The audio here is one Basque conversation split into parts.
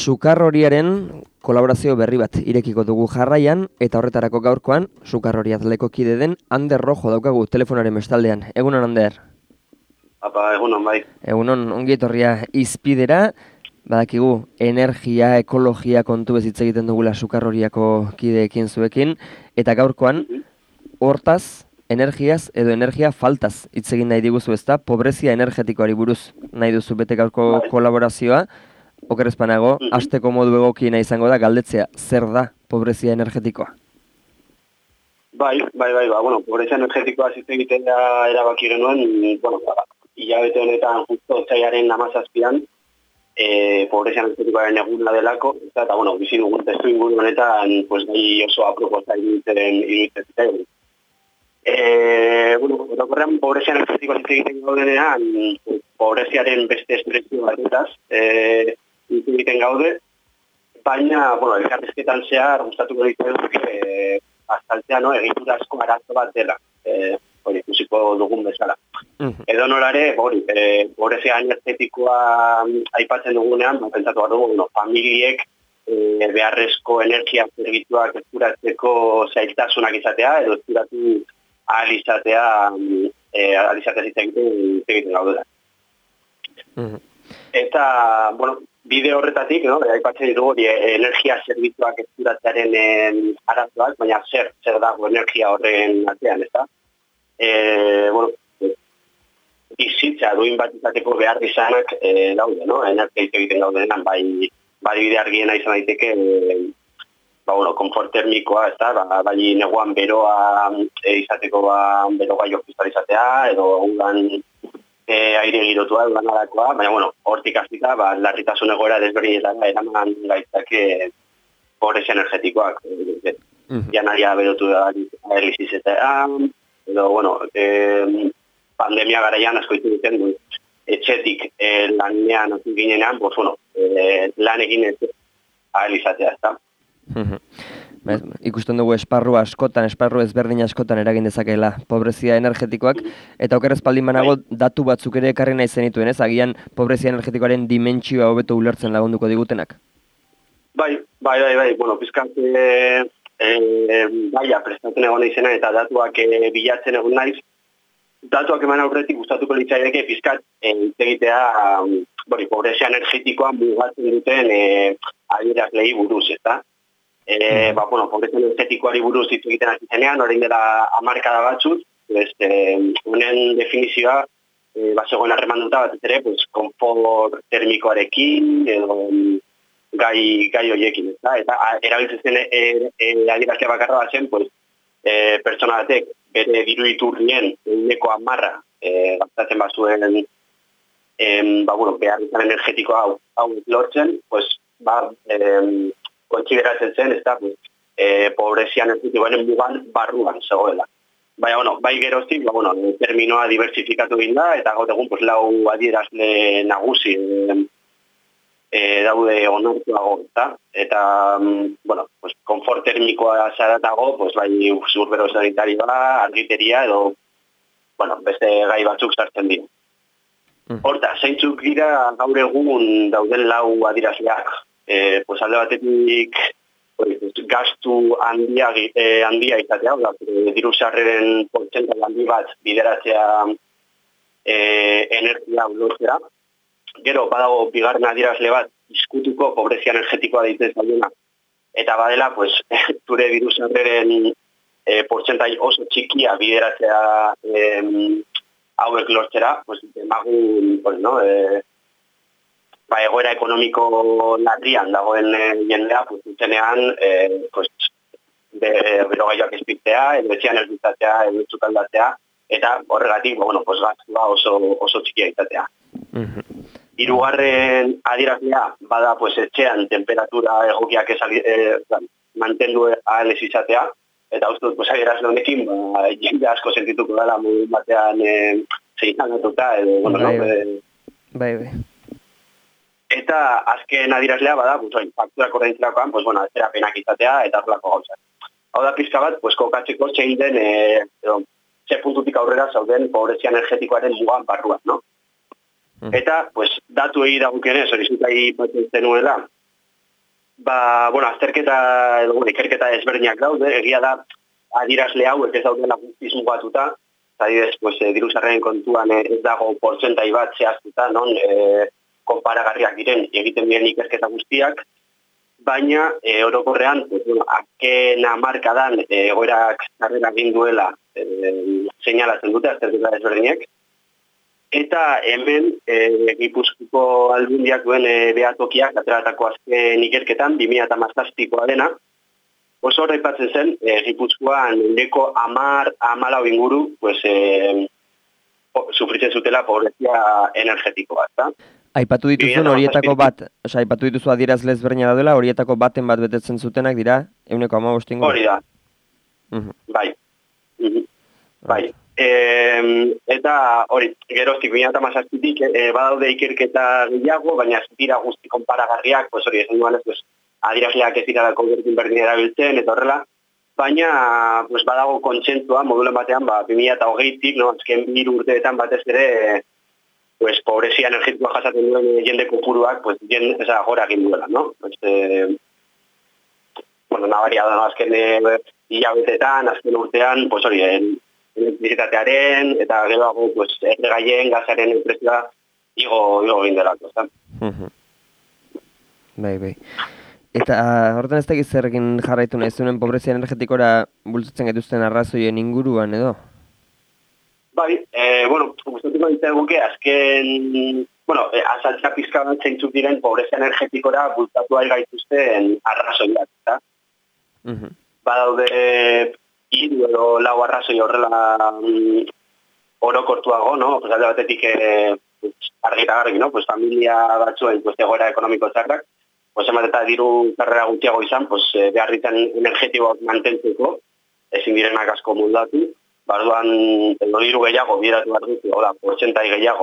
Sukarroriaren kolaborazio berri bat irekiko dugu jarraian, eta horretarako gaurkoan, Sukarroria taldeko kide den Ander Rojo daukagu telefonaren bestaldean. Egunon, Ander? Apa, egunon, bai. Egunon, ongi etorria izpidera, badakigu energia, ekologia kontu ez hitz egiten dugula Sukarroriako kideekin zuekin, eta gaurkoan, hortaz, energiaz edo energia faltaz hitz egin nahi diguzu, ezta? Pobrezia energetikoari buruz nahi duzu bete gaurko kolaborazioa. Okerrezpanago, hasteko modu egokiena izango da galdetzea, zer da pobrezia energetikoa? Bai, bueno, pobrezia energetikoa hitz egiten da erabaki genuen, bueno, hilabete honetan justo otsailaren 17an, pobrezia energetikoaren eguna delako, eta bueno, bizi dugun testu inguru honetan, pues bai oso aproposa iruditzen zitzaigun. Bueno, orokorrean pobrezia energetikoa hitz egiten gaudenean, pobreziaren beste espresio batez, hitz egiten gaude, baina, bueno, elkarrizketan zehar gustatuko ditzen azaltzea, no, egiturazko arazo bat dela, hori ikusiko dugun bezala. Edo nolare, pobrezia energetikoa aipatzen dugunean, pentsatu behar dugu, bueno, familiek beharrezko energia zerbitzuak eskuratzeko zailtasunak izatea, edo eskuratu ahal izatea egiten gaudela. Eta, bueno, bide horretatik, no, aipatzen dugu energia zerbitzuak eskuratzearen arazoak, baina zer dago energia horren artean, ezta? Bueno, bizitza duin bat izateko behar izanak daude, no? Energia egiten daudenean, bai bide argiena izan daiteke, bueno, konfort termikoa, ezta? Bai neguan beroa izateko beroa jokiztar izatea, edo udan aire girotua lanarakoa, baina, bueno, hortik hasita, larritasun egoera desberdinetan eraman gaitzake pobrezia energetikoak. Janaria berotu da elektrizitatea, edo, bueno, pandemia garaian asko ditu duten, etxetik lanean ginenean, pues, bueno, lan egin ahal izatea, ezta? Ikusten dugu esparru ezberdin askotan eragin dezakeela pobrezia energetikoak, eta okerrez baldin banago datu batzuk ere ekarri nahi zenituen, ez? Agian pobrezia energetikoaren dimentsioa hobeto ulertzen lagunduko digutenak? Bai, bueno, pizkat prestatzen egon izena eta datuak bilatzen egon naiz. Datuak eman aurretik gustatuko litzaidake pizkat egitea pobrezia energetikoa mugatzen duten adierazleei buruz, ezta? Bueno, pobrezia energetikoari buruz hitz egiten hasi zenean, orain dela 10 hamarkada batzuk, honen definizioa zegoen harremanduta batez ere, konfort termikoarekin edo gai horiekin, eta erabiltzen zen adierazle bakarra bat zen, pertsona batek bere diru iturrien 10% gastatzen bazuen behar izan energetikoa hau lortzen, kontsideratzen zen, ez da, pobrezia energetikoaren mugan barruan zegoela. Baina, bueno, bai geroztik, terminoa diversifikatu egin da, eta gaur egun, 4 adierazle nagusi daude onartuago, eta, bueno, konfort termikoa zaratago, bai urbero sanitarioa, argiteria, edo, bueno, beste gai batzuk sartzen dira. Horta, zeintzuk dira gaur egun dauden 4 adierazleak. Alde batetik gastu handia izatea, diru sarreren portzentai handi bat bideratzea energia lortzera. Gero, badago bigarren adierazle bat izkutuko pobrezia energetikoa deitzen zailena. Eta badela, zure diru sarreren portzentai oso txikia bideratzea hauek lortzera, demagun, egoera ekonomiko larrian dagoen jendea, zuzenean, berogaiak ezpiztea, edo etxean ezpiztatzea, edo etxukaldatzea, eta horregatik, gastua oso txikia izatea. Hirugarren adierazlea, bada, etxean temperatura egokiak mantendu ahal ez izatea, eta uste dut, adierazle honekin, jende asko sentituko dela modu batean zeizanatuta, edo, Bai. Eta azken adierazlea bada, fakturak ordaintzerakoan, atzerapenak izatea eta horrelako gauzak. Hau da pizka bat, kokatzeko zein den, ze puntutik aurrera zauden pobrezia energetikoaren mugan barruan, no? Eta, datu egi dagokenez, hori zutai batzen zenuela, bueno, azterketa edo ikerketa ezberdinak daude, egia da adierazle hauek ez daudela guztiz mugatuta, adibidez, pues, diru sarreren kontuan ez dago portzentai bat zehaztuta, non konparagarriak diren egiten diren ikerketa guztiak, baina orokorrean, pues, bueno, azken hamarkadan egoerak sarrera egin duela seinalatzen dute azterketa ezberdinek, eta hemen Gipuzkoako Aldundiak duen behatokiak ateratako azken ikerketan 2017koa dena, oso hor aipatzen zen Gipuzkoan ehuneko 10-14 inguru pues, sufritzen zutela pobrezia energetikoa, ezta? Aipatu dituzun horietako bat, aipatu dituzu adierazle ezberdina daudela, horietako baten bat betetzen zutenak dira ehuneko 15 inguru. Hori da. Bai. Bai. Eta hori, geroztik 2017tik badaude ikerketa gehiago, baina ez dira guzti konparagarriak, pues hori, esan duanez, pues, adierazleak ez dira berdin erabiltzen, eta horrela, baina pues, badago kontsentua modulen batean, 2020tik, no, azken 2 urteetan batez ere, pues, pobrezia energetikoa jasaten duen jende kopuruak, pues, gora egin duela, no? Pues, bueno, nabaria da, no? Azken hilabetetan, azken urtean, pues, hori, elektrizitatearen, eta geroago, pues, erregaien, gazaren prezioa igo egin delako, ezta? Bai. Eta hortan ez dakiz zer egin jarraitu nahi zuen pobrezia energetikora bultzatzen gaituzten arrazoien inguruan edo? Bai, bueno, gustatuko dituguke azken, bueno, azaltza pizka bat zeintzuk diren pobrezia energetikora bultatu ari gaituzten arrazoiak, eta? Badaude 3 edo 4 arrazoi horrela orokortuago, no? Pues alde batetik argi eta garbi, no? Pues familia batzuen pues egoera ekonomiko txarrak, pues emat eta diru karrera gutxiago izan, pues beharritan energetikoak mantentzeko, ezin direnak asko moldatu, barduan edo diru gehiago bideratu behar dut, hola, portzentai gehiago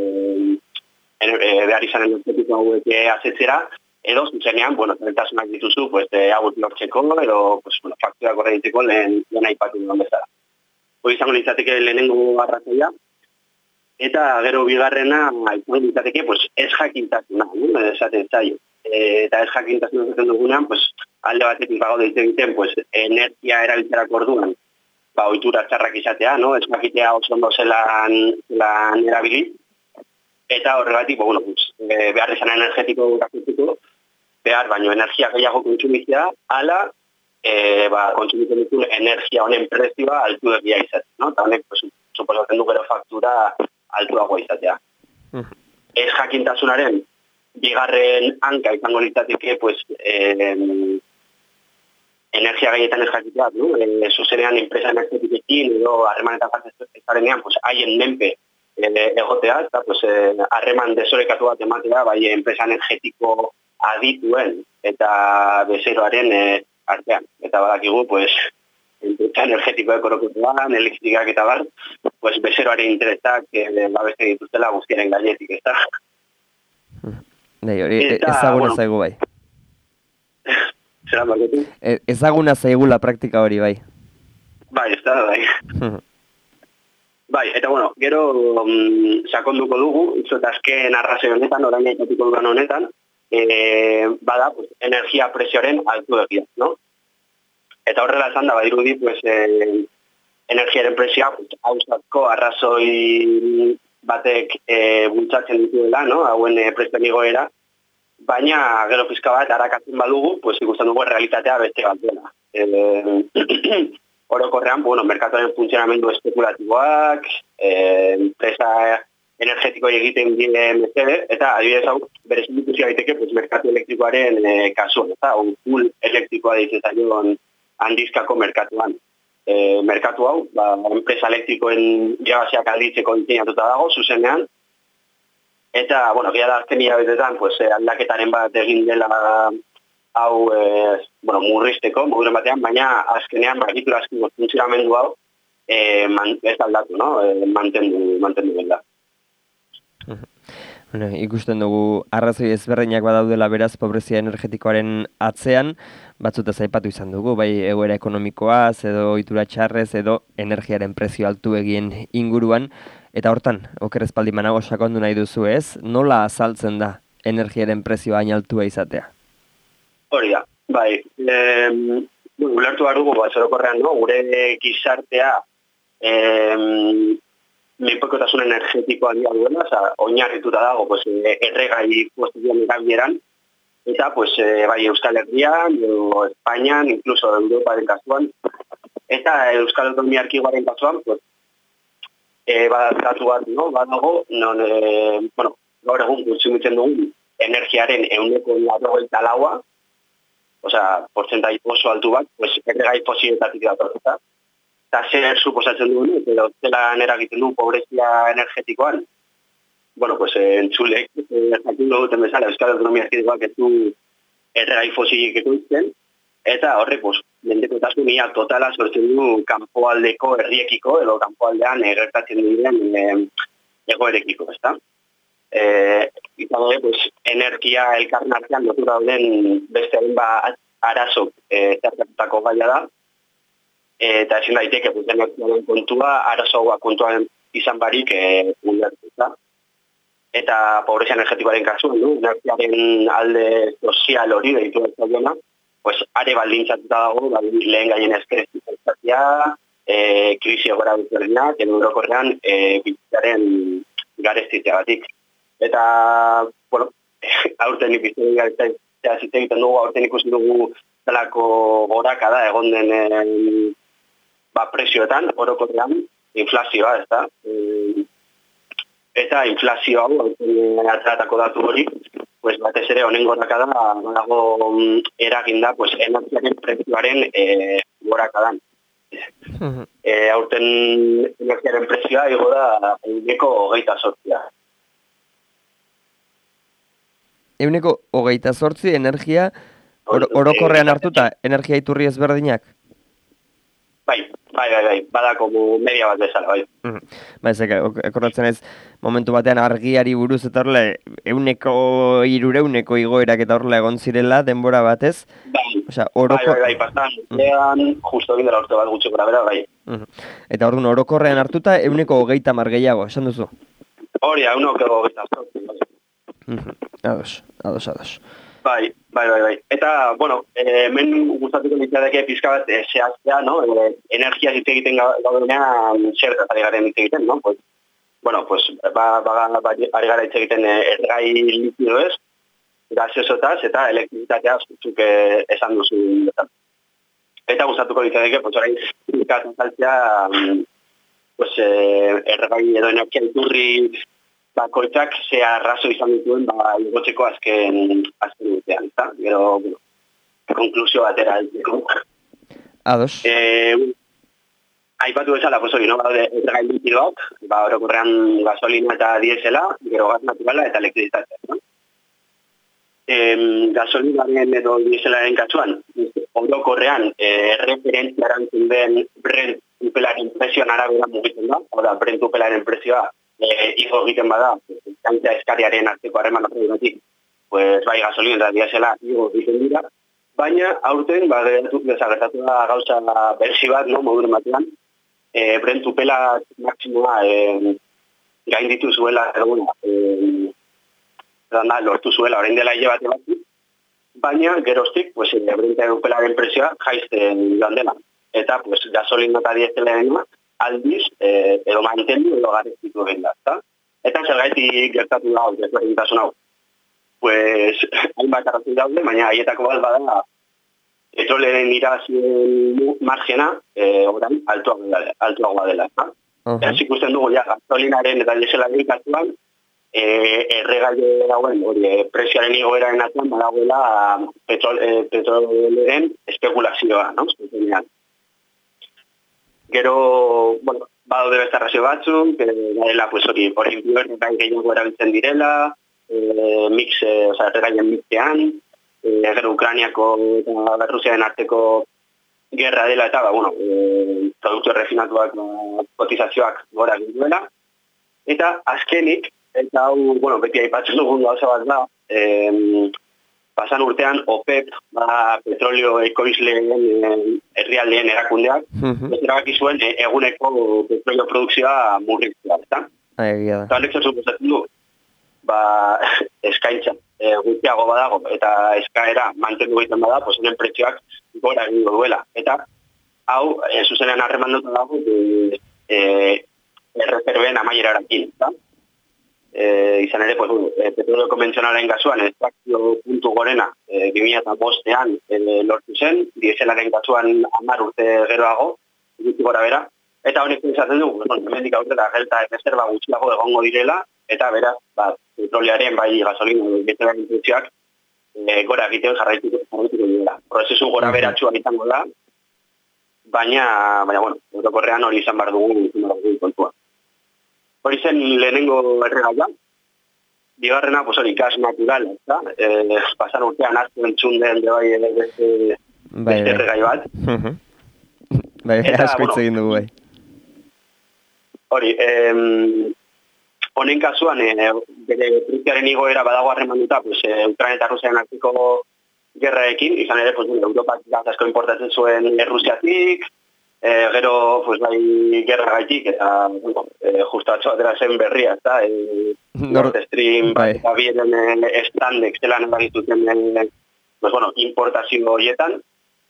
behar izan energetiko hauek azetzera, edo zuzenean, bueno, zailtasunak dituzu, pues, hauek lortzeko, edo, pues, bueno, fakturak horre ditzeko lehen aipatu duen bezala. Hoi izango litzateke lehenengo arrazoia, eta gero bigarrena, izango litzateke, pues, ez jakintasuna, no? Esaten zaio. Eta ez jakintasuna esaten dugunean, pues, alde batetik bago deite egiten, pues, energia erabiltzerak orduan, ohitura txarrak izatea, no? Ez jakitea oso ondo zelan erabili, eta horregatik, bueno, pues, behar izan energetiko gazetuko, behar baino energia gehiago kontsumitzea, ala, kontsumitzen duten energia honen prezioa altu egia izatea, no? Eta honek, pues, suposatzen du gero faktura altuagoa izatea. Ez jakintasunaren, bigarren hanka izango litzateke, pues, energia gaietan ez jakitea, no? Zuzenean enpresa energetikekin edo harremanetan jatzen pues, haien menpe egotea, eta pues, harreman desorekatu bat ematea, bai enpresa energetiko adituen eta bezeroaren artean. Eta badakigu, pues, enpresa energetiko ekorokotuan, elektrikak eta bar, pues, bezeroaren interesak babeste dituztela guztiaren gainetik, ez da? Hori, ezaguna zaigu bai. Zera marketu? Ezaguna zaigula praktika hori, bai. Bai, ez da, bai. Bai, eta bueno, gero sakonduko dugu, eta azken arrazoi honetan, orain aipatuko dudan honetan, bada, pues, energia prezioaren altu egia, no? Eta horrela esan da, badirudi, pues, energiaren prezioa, pues, hausatko arrazoi batek bultzatzen dituela, no? Hauen prezioan igoera, baina gero pizka bat arakatzen badugu, pues ikusten dugu realitatea beste bat dela. Orokorrean, bueno, merkatuaren funtzionamendu espekulatiboak, enpresa energetiko egiten diren mesede, eta adibidez hau berez ikusia daiteke, pues merkatu elektrikoaren kasuan, eta full elektrikoa ditzen zaion handizkako merkatuan. Merkatu hau, enpresa elektrikoen irabaziak alditzeko diseinatuta dago, zuzenean, eta, bueno, gira da azken hilabetetan, pues, aldaketaren bat egin dela hau, bueno, murrizteko, moduren batean, baina azkenean, egitura azkengo funtzionamendu hau, ez aldatu, no? Mantendu dela. Bueno, ikusten dugu arrazoi ezberdinak badaudela beraz pobrezia energetikoaren atzean, batzutaz aipatu izan dugu, bai egoera ekonomikoaz, edo ohitura txarrez, edo energiaren prezio altu egien inguruan, eta hortan, oker espaldi manago sakondu nahi duzu ez, nola azaltzen da energiaren prezioa hain altua izatea? Hori da, bai. Ulertu behar dugu, orokorrean, no? Gure gizartea menpekotasun energetikoa dira duela, oinarrituta dago, pues, erregai fosilen erabileran, eta pues, bai Euskal Herrian, o Espainian, incluso Europaren kasuan, eta Euskal Autonomia Erkidegoaren kasuan, pues, datu bat, no? Badago, non, bueno, gaur egun kontsumitzen dugun energiaren 94%, osea, portzentai oso altu bat, pues, erregai fosiletatik dator, eta zer suposatzen dugun, eta zelan eragiten du pobrezia energetikoan, bueno, pues, entzulek, jakin duten bezala, Euskal Autonomia Erkidegoak ez du erregai fosilik ekoizten, eta horrek, pues, mendekotasunia totala sortzen du kanpoaldeko herriekiko, edo kanpoaldean gertatzen diren egoerekiko, ezta? Eta pues, energia elkarren artean lotura dauden beste hainbat arazok zertatutako gaia da, eta ezin daiteke pues, energiaren kontua, arazoa kontuan izan barik ulertuta. Eta pobrezia energetikoaren kasuan, no? Energiaren alde sozial hori deitu ez pues, are baldintzatuta dago, lehen gaien eskerezitatea, krisi egora duterenak, orokorrean bizitzaren garestitzea batik. Eta, bueno, aurten ikusten egiten dugu, aurten ikusten dugu zelako goraka da, egon den prezioetan, orokorrean, inflazioa, ez da? Eta inflazio hau, atratako datu hori, pues, batez ere honen goraka da, dago eraginda, pues, energiaren prezioaren goraka dan. Aurten energiaren prezioa igo da 28%. 28% energia orokorrean hartuta, energia iturri ezberdinak? Bai, bada como media bat bezala, bai. Ba, ezek, ekorratzen ez, momentu batean argiari buruz eta horrela, 100-300 igoerak eta horrela egon zirela, denbora batez. Bai, pasan, justo egin dela urte bat gutxo bera, bai. Eta orduan, orokorrean hartuta, 130 gehiago, esan duzu? Hori, 130. Ados. Bai. Eta, bueno, hemen gustatuko litzateke pizka bat zehaztea, no? Energia hitz egiten gaudenean zertaz ari garen hitz egiten, no? Pues, bueno, pues, ari gara hitz egiten erregai likidoez, gaseosotaz eta elektrizitatea zuk esan duzu. Eta gustatuko litzateke, pues, orain ikatzen saltzea, pues, erregai edo energia iturri bakoitzak ze arrazo izan dituen igotzeko azken urtean, eta gero, bueno, konklusio batera altzeko. Ados. Aipatu bezala, pues hori, no? Erregai likidoak, orokorrean gasolina eta diesela, gero gas naturala eta elektrizitatea, no? Gasolinaren edo dieselaren kasuan, orokorrean referentzia erantzun den Brent upelaren prezioan arabera mugitzen da, oda Brent upelaren prezioa igo egiten bada, kantzia eskariaren arteko harreman horregatik, pues bai gasolina eta diesela igo egiten dira, baina aurten desagertatu da gauza berzi bat, no, moduren batean, Brent upela maksimoa gainditu zuela eguna, lortu zuela orain dela hile bate bat, baina geroztik, pues, Brent upelaren prezioa jaizten joan dela, eta pues gasolina eta diesela aldiz, edo mantendu edo garestitu egin da, ezta? Eta zergaitik gertatu da, desberdintasun hau. Pues, hainbat arrazoi daude, baina haietako bat bada, petroleren irabazien margena, orain, altuagoa dela, ezta? Eta ikusten dugu, gasolinaren eta dieselaren kasuan, erregai dauen, prezioaren igoeraren atuan, badagoela petroleren espekulazioa, no? Gero, bueno, badaude beste arrazio batzuk, garela, pues hori, por ejemplo, erregai gehiago erabiltzen direla, erregaien mixean, gero Ukrainiako eta Rusiaren arteko gerra dela eta, bueno, produktu errefinatuak kotizazioak gora duela. Eta azkenik, eta hau, bueno, beti aipatzen dugun gauza bat da, pasan urtean OPEP, petrolio ekoizleen herrialdeen erakundeak, erabaki zuen eguneko petrolio produkzioa murriztea, ezta? Egia da. Eta honek suposatzen du, eskaintza gutxiago badago eta eskaera mantendu egiten bada, pues honen prezioak gora egingo duela. Eta hau, zuzenean harremanduta dago, erreserben amaierarakin, da? Izan ere, pues, petrolio konbentzionalen kasuan, estrakzio puntu gorena 2005an lortu zen, dieselaren kasuan 10 urte geroago, gutxi gora bera, eta honek izaten du, hemendik aurrera gelta erreserba gutxiago egongo direla, eta beraz, petroliaren, bai gasolina, dieselaren prezioak gora egiten jarraituko dira. Prozesu gora beratxua izango da, baina bueno, orokorrean hori izan behar dugu kontua. Hori zen lehenengo erregaia, bigarrena, pues hori, gas natural, eta pasan urtean aztu entzun den beste erregai bat. Bai, asko hitz egin dugu, bai. Hori, honen kasuan, bere prezioaren igoera badago harremanduta, pues, Ukraina eta Rusiaren arteko gerraekin, izan ere, pues, Europak gaz asko importatzen zuen Rusiatik, gero, pues, bai, gerra gaitik, eta, justo atzo atera zen berria, eta, Nord Stream, eta bieren estandek zelan egituten, pues, bueno, importazio horietan,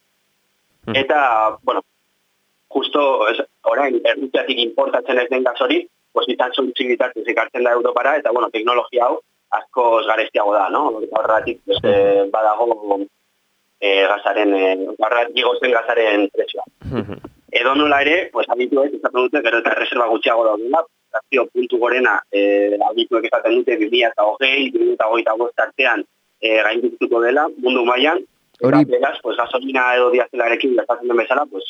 eta, bueno, justo, orain, Rusiatik importatzen ez den gaz hori, pues, izan zuntzik bitartez ekartzen da Europara, eta, bueno, teknologia hau, askoz garestiago da, no? Horregatik, pues, badago gazaren, igozen gazaren prezioa. Edo nola ere, pues, abituek izaten dute, gero eta reserva gutxiago daudela, akzio puntu gorena abituek izaten dute 2020, 2025 artean gaindituko dela, mundu mailan, eta beraz, pues, gasolina edo diazelarekin gertatzen den bezala, pues,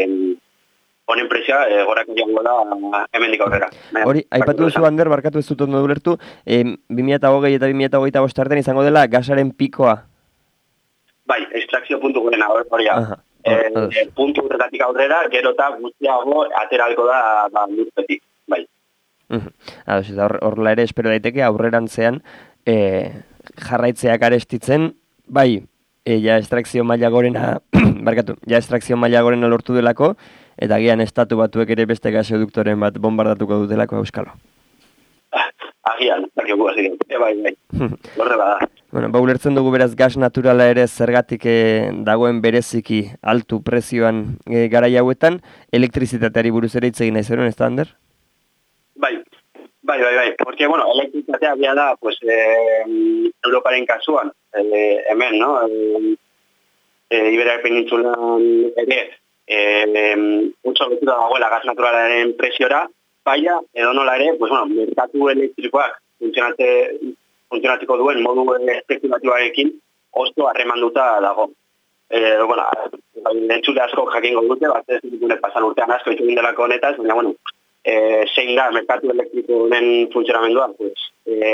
honen prezioa gorako jango da hemendik aurrera. Hori, aipatu duzu, Ander, barkatu ez dut ondo ulertu, 2020 eta 2025 artean izango dela gasaren pikoa? Bai, estrakzio puntu gorena hori hau. Puntu horretatik aurrera, gero eta guztiago ateralko da lurpetik, bai. Horrela ere espero daiteke aurrerantzean jarraitzeak arestitzen, bai, ja estrakzio maila gorena, barkatu, ja estrakzio maila gorena lortu delako, eta gian estatu batuek ere beste gaseoduktoren bat bombardatuko dutelako euskalo. Agian, bai, horrela da. Bueno, ulertzen dugu beraz gas naturala ere zergatik dagoen bereziki altu prezioan garai hauetan, elektrizitateari buruz ere hitz egin nahi zeren, ez da, Ander? Bai. Porque, bueno, elektrizitatea bia da, pues, Europaren kasuan, hemen, no? Iberia penintzulan ere, utxo betura dagoela gas naturalaren preziora, baina, edo nola ere, pues, bueno, merkatu elektrikoak funtzionatzeko duen modu espekulatibarekin oso harremanduta dago. Bueno, entzule asko jakingo dute, bat ez dut pasan urtean asko itxugin delako honetaz, baina, bueno, zein da merkatu elektriko honen funtzionamendua, pues,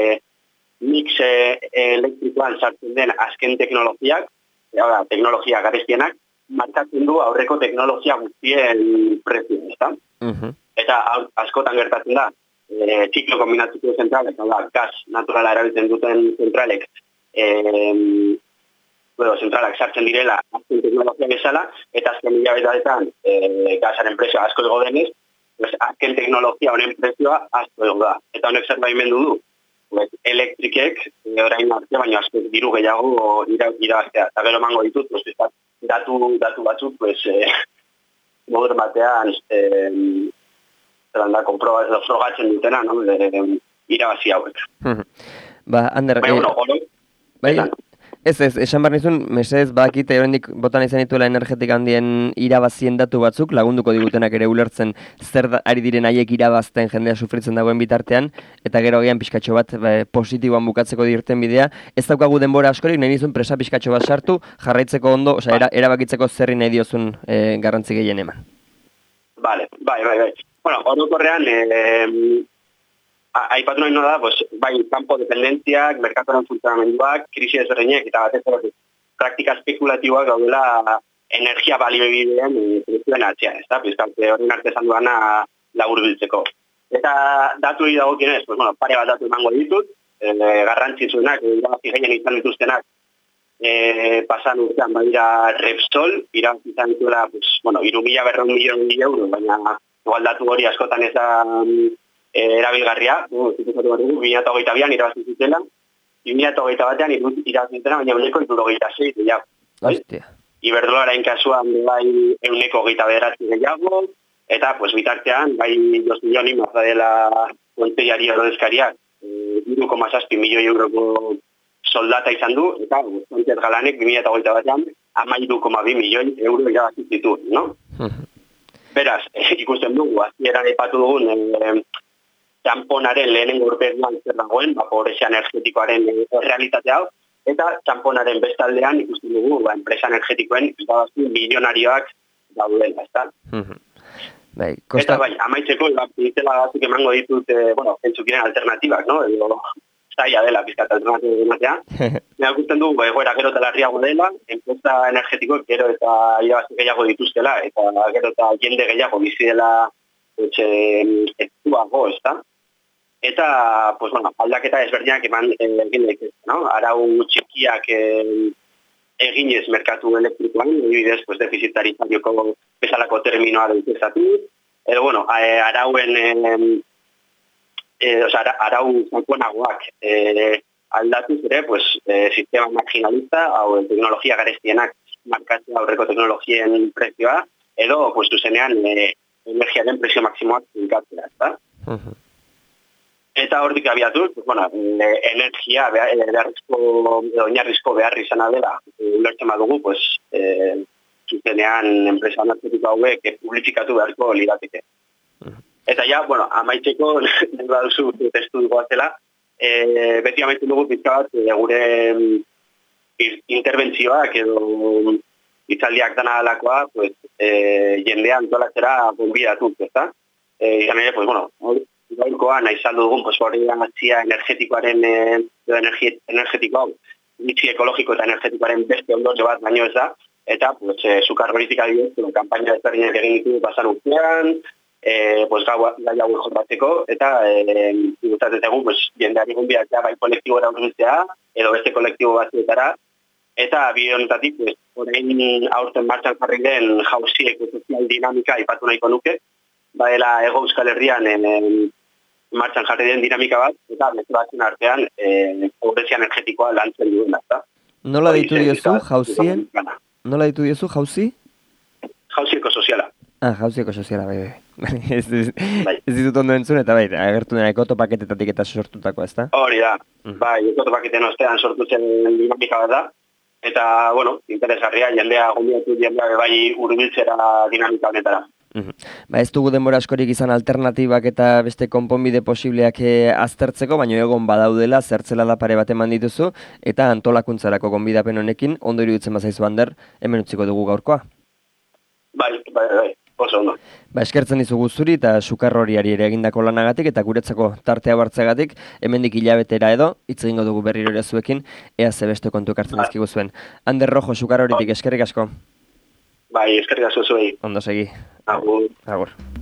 mix elektrikoan sartzen den azken teknologiak, teknologia garestienak, markatzen du aurreko teknologia guztien prezioa, ezta? Eta askotan gertatzen da, ziklo kombinatuko zentralek, gas naturala erabiltzen duten zentralek, zentralak sartzen direla azken teknologia bezala, eta azken hilabeteetan gasaren prezioa asko ego denez, azken teknologia honen prezioa asko ego da. Eta honek zer baimendu du, elektrikek, orain arte, baina asko diru gehiago irabaztea. Eta gero emango ditut, datu batzuk, modur batean, zeranda, frogatzen dutena, no? Irabazi hauek. Ander, esan behar nizun, mesedez badakite horrendik botan izan dituela energetik handien irabazien datu batzuk, lagunduko digutenak ere ulertzen zer ari diren haiek irabazten jendea sufritzen dagoen bitartean, eta gero gian pixkatxo bat positiboan bukatzeko dirten bidea. Ez daukagu denbora askorik, nahi nizun presa pixkatxo bat sartu, jarraitzeko ondo, erabakitzeko zerri nahi diozun garrantzi gehien eman. Bai. Bueno, orokorrean, aipatu nahi da, bai, kanpo dependentziak, merkatuaren funtzionamenduak, krisi ezberdinak, eta batez praktika espekulatiboak gaudela energia balioibideen prezioen atzean, ez da? Bizkante horren arte esan duana laburbiltzeko. Eta datu hori dagokionez, pare bat datu emango ditut, garrantzitsuenak, irabazi gehien izan dituztenak, pasan urtean badira Repsol, irabazi izan dituela, 3.200 milioi euro, baina igual datu hori askotan ez da erabilgarria, 2022an irabazi zutela, 2008 batean irazitena, baina 1,76 gehiago. Hostia. Iberdrolaren kasuan bai 1,29 gehiago, eta pues, bitartean, bai 2 milioni mazda dela konteiari ordezkariak 1,6 milioi euroko soldata izan du, eta Sánchez Galanek 2008 batean 13,2 milioi euro irabazi zituen, no? Beraz, ikusten dugu, hasieran aipatu dugun txamponaren lehenengo urtean zer dagoen, pobrezia energetikoaren realitate hau, eta txamponaren bestaldean ikusten dugu, enpresa energetikoen irabazi milionarioak daudela, ezta? Bai, Eta bai, amaitzeko, izela batzuk emango ditut, pentsukiren alternatibak, no? Edo, zaila dela, pizkat alternatibak ematea. Nera ikusten dugu, egoera gero eta larriago dela, enpresa energetikoak gero eta irabazi gehiago dituztela, eta gero eta jende gehiago bizi dela estuago, ezta? Eta, pues, aldaketa ezberdinak eman egin daitezke, no? Arau txikiak eginez merkatu elektrikoan, bidez, pues, defizitarizaioko bezalako terminoa daitezatu, edo, arauen, arau zankonagoak aldatuz ere, pues, sistema marginalista, hau, teknologia garestienak markatzea aurreko teknologien prezioa, edo, pues, zuzenean, energiaren prezio maksimoak zinkatzea, ezta? Eta hortik abiatuz, energia oinarrizko behar izan dela, ulertzen badugu, zuzenean enpresa energetiko hauek publifikatu beharko lirateke. Eta ja, amaitzeko, nahi baduzu testu dugoazela, beti amaitzen dugu pizka bat gure interbentzioak edo hitzaldiak dana alakoa, jendean antolatzera gonbidatu, ezta? Izan ere, gaurkoa nahi saldu dugun, hori gantzia energetikoaren edo energetiko hau, nitsi ekologiko eta energetikoaren beste ondorio bat baino ez da, eta sukar politika dira, kanpaina ezberdinak egin ditu pasan urtean, gai hau jorratzeko, eta gustatzen zaigu, jendeari gonbidatzea bai kolektibora urbiltzea, edo beste kolektibo batzuetara, eta bide honetatik, orain aurten martxan jarri den jauzieko sozial dinamika ipatu nahiko nuke, badela Hego Euskal Herrian martxan jarri den dinamika bat, eta beste batzuen artean pobrezia energetikoa lantzen duen da. Nola deitu diozu jauzien? Nola deitu diozu jauzi? Jauzieko soziala. Jauzieko soziala, bai. Ez ditut ondo entzun, eta bai, agertu dena ekotopaketetatik eta sortutako, ez da? Hori da, bai, ekotopaketen ostean sortu zen dinamika bat da, eta, interesgarria, jendea bai hurbiltzera dinamika honetara. Ez dugu denbora askorik izan alternatibak eta beste konponbide posibleak aztertzeko, baina egon badaudela, zertzela da pare bat eman dituzu, eta antolakuntzarako gonbidapen honekin, ondo iruditzen bazaizu Ander, hemen utziko dugu gaurkoa. Bai, oso ondo. Eskertzen dizugu zuri eta sukarroriari ere egindako lanagatik eta guretzako tartea hartzeagatik, hemendik hilabetera edo, hitz egingo dugu berriro ere zuekin, ea ze beste kontu ekartzen dizkigu zuen. Ander Rojo, sukarroritik, eskerrik asko. Bai, eskerrik asko zuei. Ondo segi. Agur. Agur.